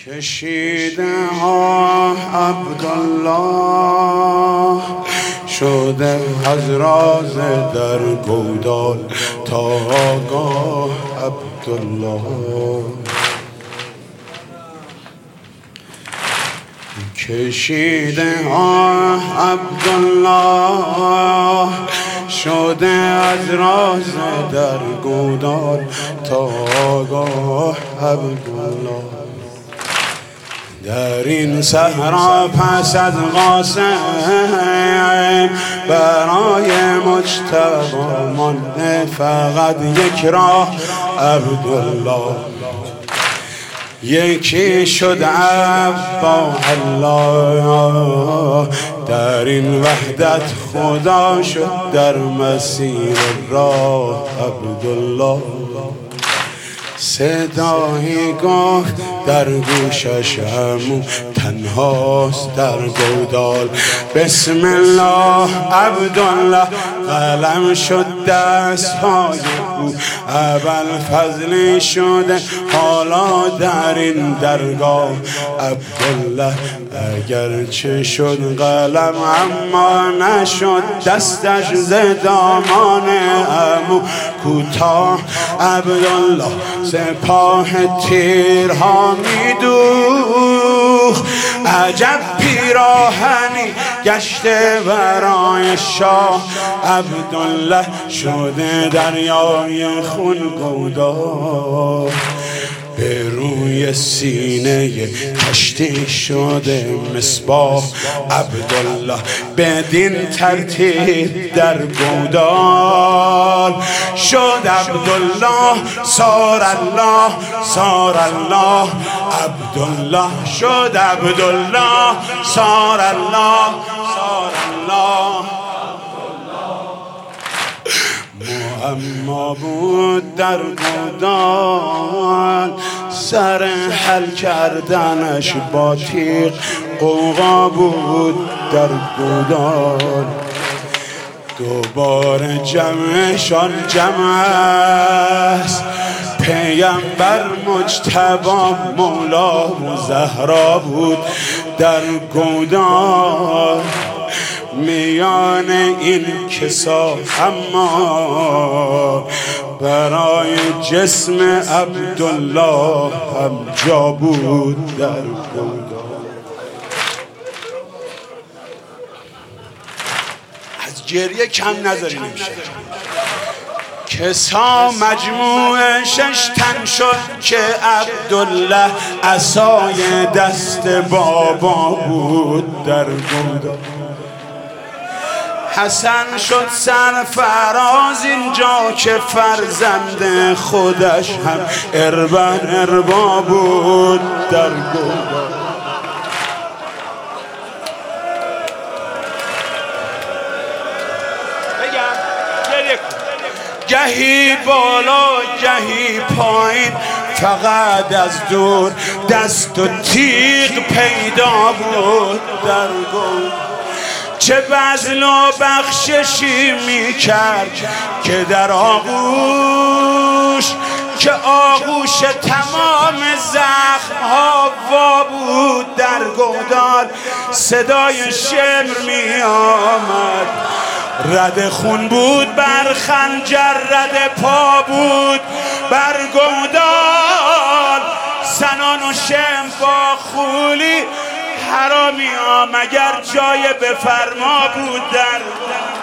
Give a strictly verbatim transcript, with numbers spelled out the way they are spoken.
کشیده ها عبدالله شده از راز در گودال تا آگاه عبدالله. کشیده ها عبدالله شده از راز در گودال تا آگاه عبدالله. در این صحرا پس از قاسم برای مجتبی مانده فقط یک راه عبدالله. یکی شد عبا الله در این وحدت خدا شد در مسیر راه عبدالله. صدایی گفت در گوشش همو تنهاست در گودال بسم الله عبدالله. قلم شد دست های او ابوالفضلی شده حالا در این درگاه عبدالله. اگرچه شد قلم اما نشد دستش ز دامان عمو کوتاه عبدالله. سپاه تیرها میدوخت عجب پیراهنی گشته برای شاه عبدالله. شده دریای خون گودال به روی سینه کشتی شده مصباح عبدالله. بدین ترتیب در گودال شد عبدالله سار الله سار الله عبدالله. شد عبدالله سار الله سار الله. معما بود در گودال سر حل کردنش با تیغ غوغا بود در گودال. دوباره جمعشان جمع است پیامبر مجتبی مولا و زهرا بود در گودال. میان این کسا اما برای جسم عبدالله هم جا بود در گودال. از گریه کم نذاریم میشه. کسا مجموع شش تن شد که عبدالله عصای دست بابا بود در گودال. حسن شد سرفراز اینجا که فرزند خودش هم اربن اربا بود در گودال. گهی بالا گهی پایین فقط از دور دست و تیغ پیدا بود در گودال. چه بذل و بخششی میکرد که در آغوش که آغوش تمام زخمها وا بود در گودال. صدای شمر می آمد رد خون بود بر خنجر رد پا بود بر گودال. سنان و شمر با خولی حرامی ها مگر جای بفرما بود در